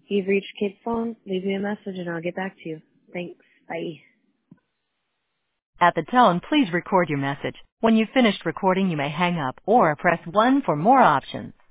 You've reached Kate's phone. Leave me a message and I'll get back to you. Thanks. Bye. At the tone, please record your message. When you've finished recording, you may hang up or press 1 for more options.